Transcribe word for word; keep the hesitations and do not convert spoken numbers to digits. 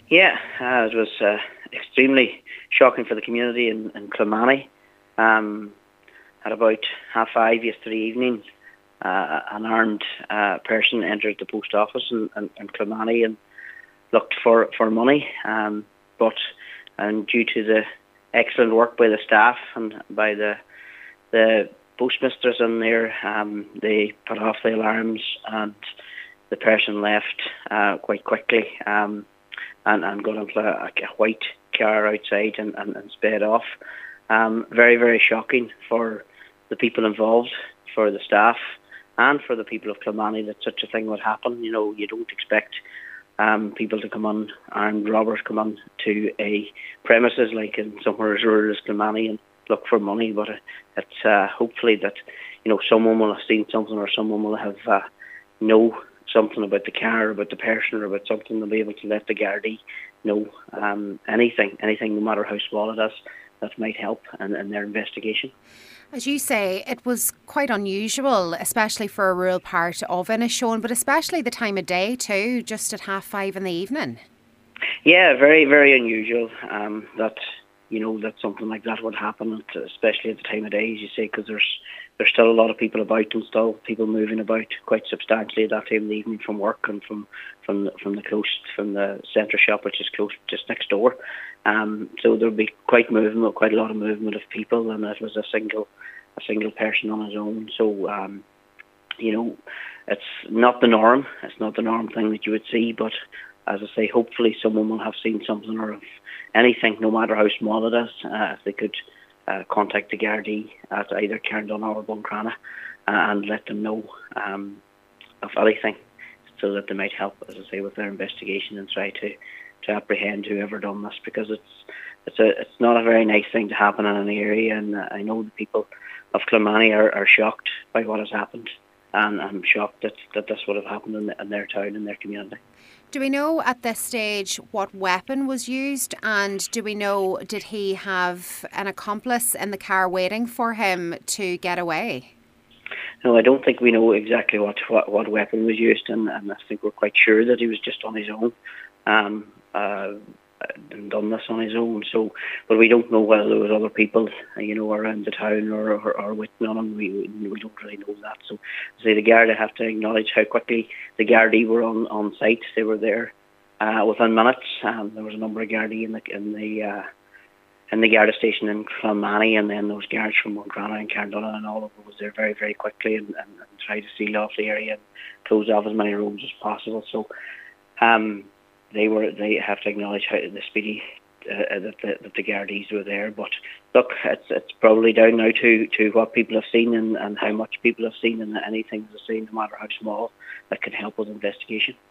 Yeah, uh, it was uh, extremely shocking for the community in, in Clonmany. Um, at about half five yesterday evening, uh, an armed uh, person entered the post office in, in, in Clonmany and looked for, for money. Um, but and due to the excellent work by the staff and by the the postmistress in there, um, they put off the alarms and the person left uh, quite quickly. Um, and, and got into a, a white car outside and, and, and sped off. Um, very, very shocking for the people involved, for the staff, and for the people of Clonmany that such a thing would happen. You know, you don't expect um, people to come on, armed robbers come on to a premises like in somewhere as rural as Clonmany and look for money, but it's uh, hopefully that, you know, someone will have seen something or someone will have uh, know something about the car, about the person, or about something, they'll be able to let the Gardaí know um, anything, anything, no matter how small it is, that might help in, in their investigation. As you say, it was quite unusual, especially for a rural part of Inishowen, but especially the time of day too, just at half five in the evening. Yeah, very, very unusual um, that, you know, that something like that would happen, especially at the time of day, as you say, because there's there's still a lot of people about and still people moving about quite substantially at that time of the evening from work and from from from the close from the centre shop, which is close just next door. Um, so there'll be quite movement, quite a lot of movement of people, and it was a single a single person on his own. So um, you know, it's not the norm. It's not the norm thing that you would see, but as I say, hopefully someone will have seen something or of anything, no matter how small it is, uh, if they could uh, contact the Gardaí at either Carndonagh or Buncrana uh, and let them know um, of anything, so that they might help, as I say, with their investigation and try to, to apprehend whoever done this, because it's it's a it's not a very nice thing to happen in an area, and uh, I know the people of Clonmany are, are shocked by what has happened, and I'm shocked that, that this would have happened in, in their town, in their community. Do we know at this stage what weapon was used, and do we know, did he have an accomplice in the car waiting for him to get away? No, I don't think we know exactly what, what, what weapon was used, and, and I think we're quite sure that he was just on his own um, uh, and done this on his own. So, but we don't know whether there was other people, you know, around the town or or, or waiting on him. We we don't really know that. So, say the Garda have to acknowledge how quickly the Gardaí were on, on site. They were there uh, within minutes. Um, there was a number of Gardaí in the in the uh, in the Garda station in Clonmany, and then those guards from Buncrana and Carndonagh and all of them was there very, very quickly and, and, and tried to seal off the area and close off as many roads as possible. So um, they were they have to acknowledge how the speedy uh, that the that the Gardaís were there. But look, it's it's probably down now to, to what people have seen and, and how much people have seen, and anything they've seen, no matter how small, that can help with investigation.